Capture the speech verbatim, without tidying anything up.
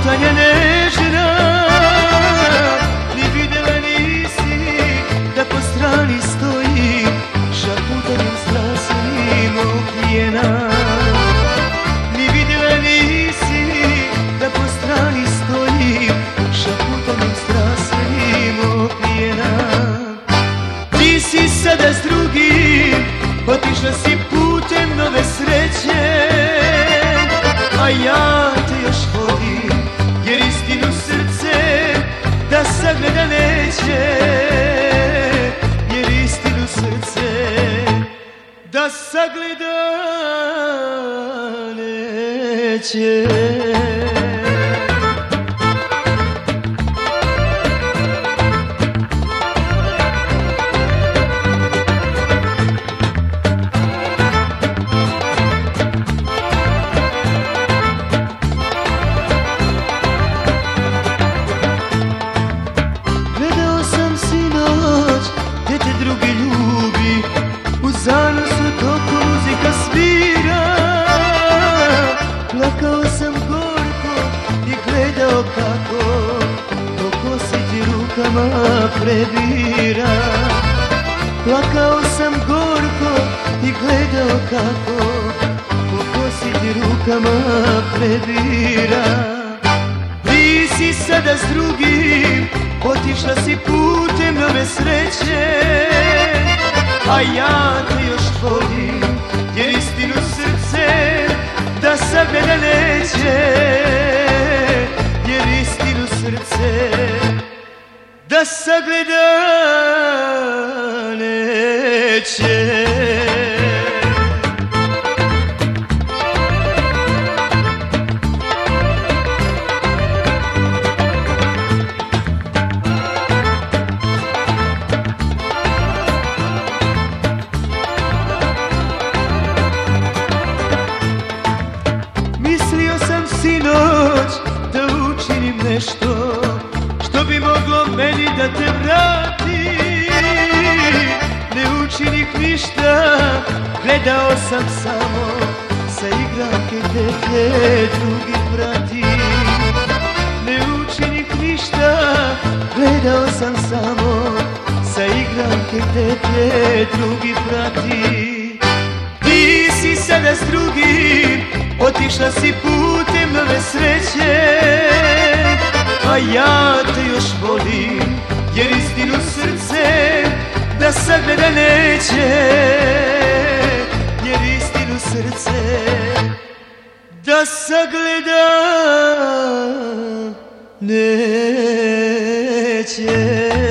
lutanja nežna, ni videla nisi da po strani stoji šaputanjem strasenim opijena. Ni videla nisi da po strani stoji šaputanjem strasenim opijena. Ti si sada s drugim, otišla si putem nove sreće, a ja te još volim, jer istinu srce da sagleda neće, jer istinu srce da sagleda neće. Zanosu dok muzika svira, plakao sam gorko i gledao kako to kosi ti rukama prebira. Plakao sam gorko i gledao kako to kosi ti rukama prebira. Ti si sada s drugim, otišla si putem nove sreće, a ja te još volim, jer istinu srce da sagleda neće, jer istinu srce da sagleda neće. Mislio sam sinoć da učinim nešto što bi moglo meni da te vrati. Ne učinih ništa, gledao sam samo sa igranke gde te drugi prati. Ne učinih ništa, gledao sam samo sa igranke gde te drugi prati. Ti si sada s drugim, otišla si putem nove sreće, a ja te još volim, jer istinu srce da sagleda neće, jer istinu srce da sagleda neće.